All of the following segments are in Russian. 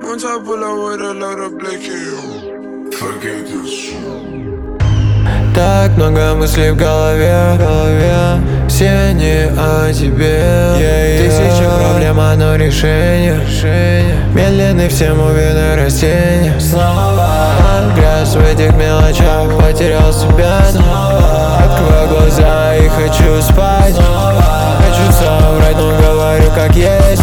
Once I pull out with a load of black hair, forget this. Так много мыслей в голове, все не о тебе. Тысячи проблем, одно решение. Медленный, всем увидны растения. Снова грязь в этих мелочах, потерял себя. Открываю глаза и хочу спать. Хочу соврать, но говорю как есть.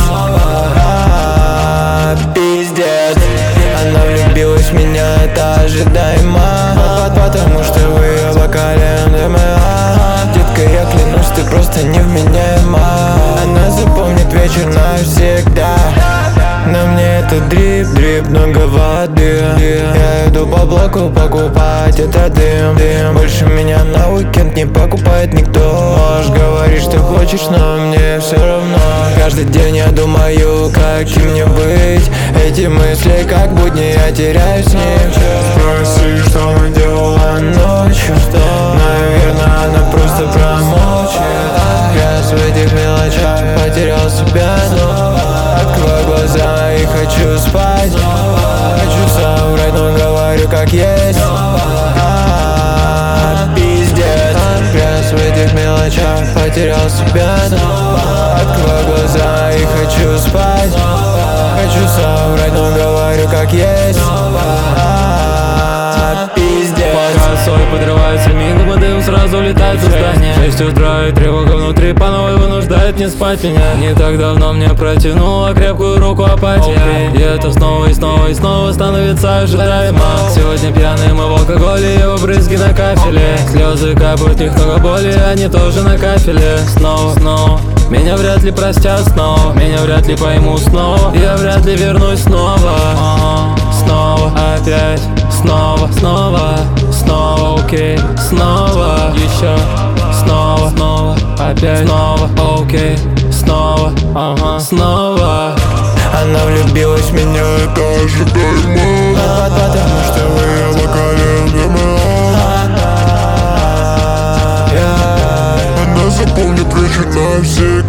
Пиздец, она влюбилась в меня, это ожидаемо. Потому что в ее бокале МДМА. Детка, я клянусь, ты просто невменяема. Она запомнит вечер навсегда. На мне это дрип, много воды. Я иду по блоку покупать этот дым. Больше меня на уикенд не покупает никто. Можешь говорить, что хочешь, но мне все равно. Каждый день я думаю, каким мне быть. Эти мысли, как будни, я теряюсь с ним. Спроси, что она делала ночью. Наверное, она просто промолчит. Грязь в этих мелочах, потерял себя. Открою глаза и хочу спать. Хочу соврать, но говорю как есть. Пиздец, грязь в этих мелочах, потерял себя. Открою глаза и хочу спать. Хочу соврать, но говорю как есть. Пиздец. Косой подрывается мигом, и дым сразу летает в здание. 6 утра и тревога внутри по новой вынуждает не спать меня. Не так давно мне протянула крепкую руку апатия. И это снова и снова и снова становится ожидаемо. Сегодня пьяные мы в алкоголе, его брызги на кафеле. Слезы капают, в них много боли, они тоже на кафеле. Снова меня вряд ли простят снова. Меня вряд ли пойму снова. Я вряд ли вернусь снова. Снова, опять, снова, окей. Снова, еще, снова, опять, снова, окей. Снова, снова. Она влюбилась в меня, это ожидаемо. Потому что в ее бокале МДМА. Она запомнит вечер навсегда.